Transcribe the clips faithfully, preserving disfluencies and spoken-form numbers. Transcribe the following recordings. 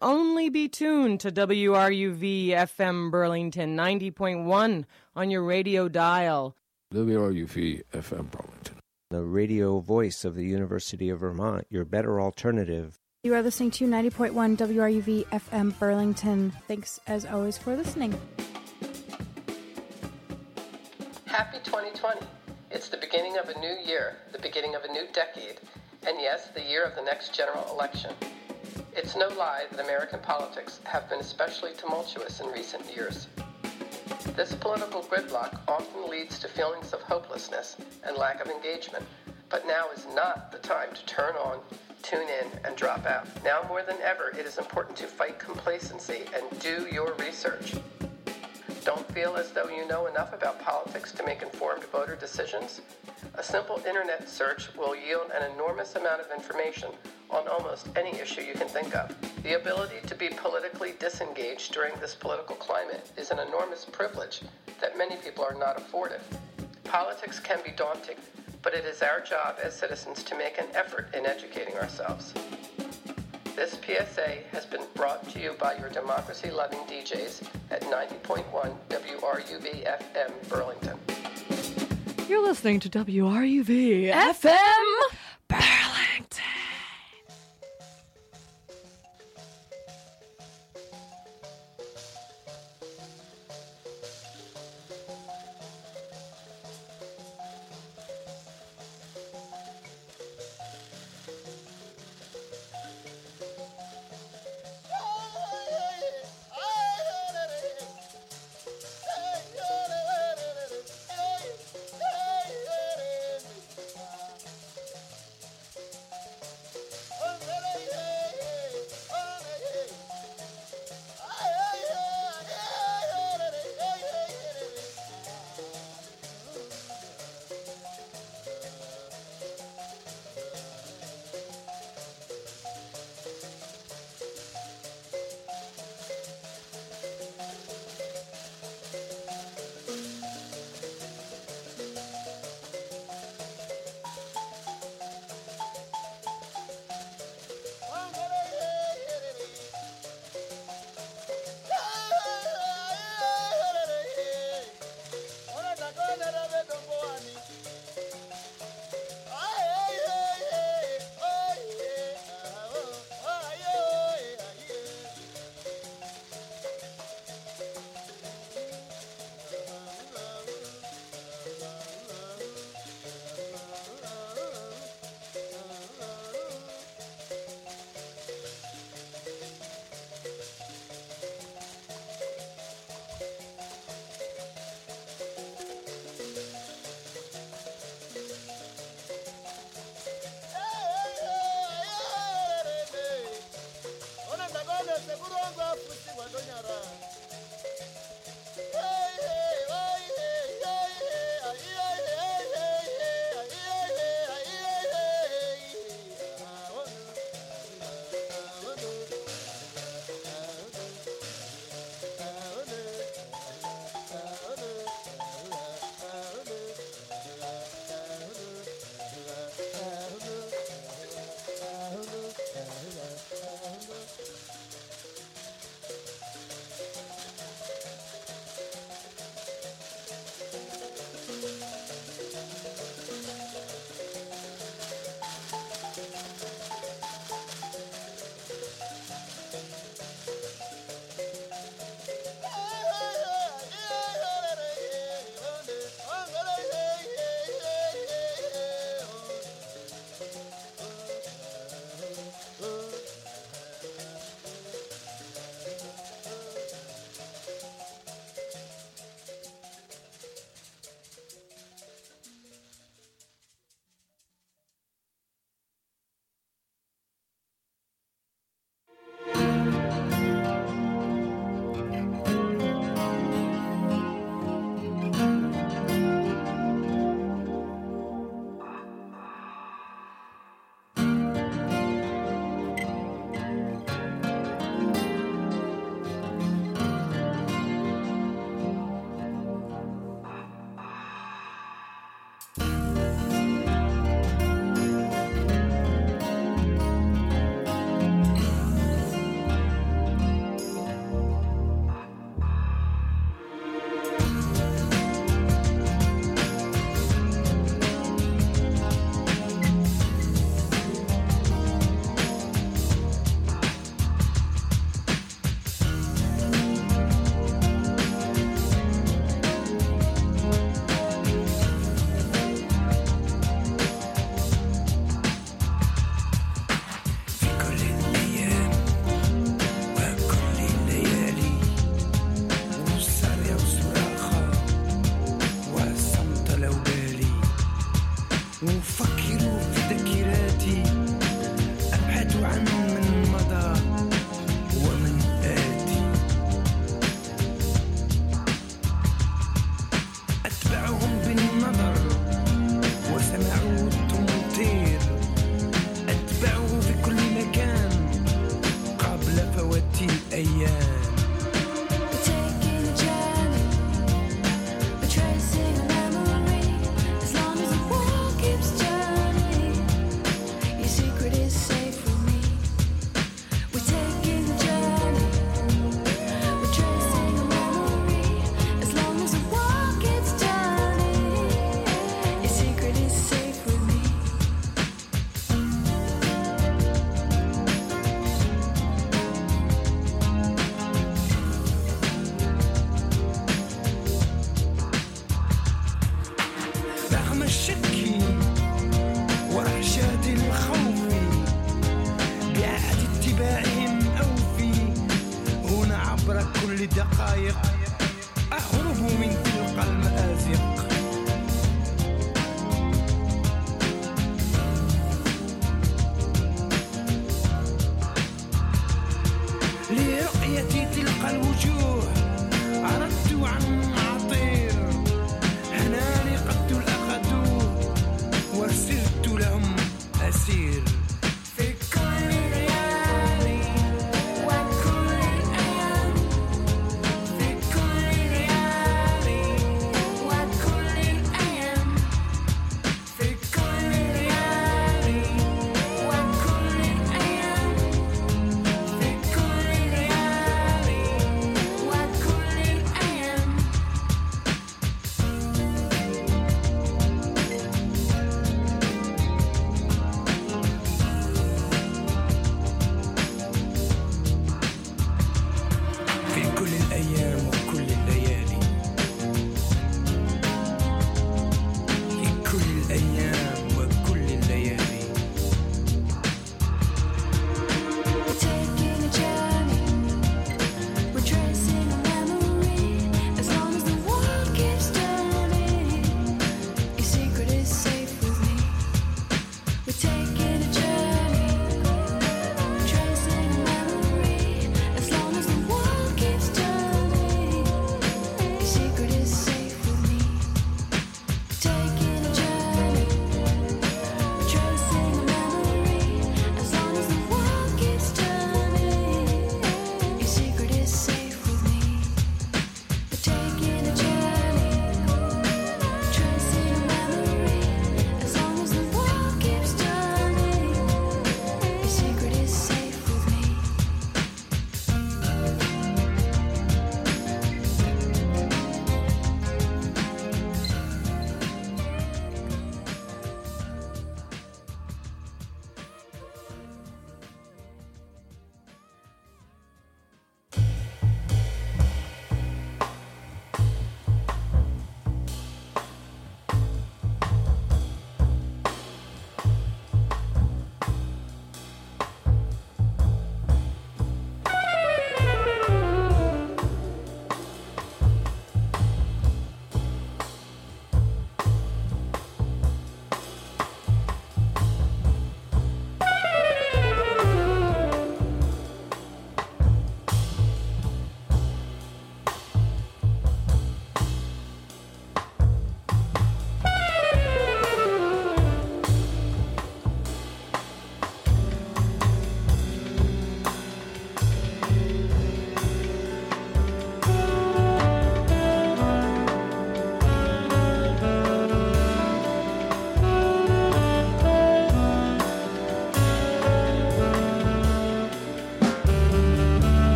only be tuned to W R U V F M Burlington ninety point one on your radio dial. W R U V F M Burlington, the radio voice of the University of Vermont, your better alternative. You are listening to ninety point one W R U V F M Burlington. Thanks, as always, for listening. Happy twenty twenty. It's the beginning of a new year, the beginning of a new decade, and yes, the year of the next general election. It's no lie that American politics have been especially tumultuous in recent years. This political gridlock often leads to feelings of hopelessness and lack of engagement, but now is not the time to turn on, tune in, and drop out. Now more than ever, it is important to fight complacency and do your research. Don't feel as though you know enough about politics to make informed voter decisions? A simple internet search will yield an enormous amount of information on almost any issue you can think of. The ability to be politically disengaged during this political climate is an enormous privilege that many people are not afforded. Politics can be daunting, but it is our job as citizens to make an effort in educating ourselves. This P S A has been brought to you by your democracy-loving D Js at ninety point one W R U V F M Burlington. You're listening to W R U V F M Burlington. على كل دقائق أهرب من تلك المآزق. لرؤية تلك الوجوه أردت أن أطير، هنالي قد الأخذوا وصرت لهم أسير. في كل ليالي وكل الأيام، في كل ليالي وكل الأيام، في كل ليالي وكل الأيام، في كل ليالي وكل الأيام، في كل ليالي وكل الأيام، في كل ليالي وكل الأيام.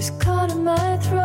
just caught in my throat.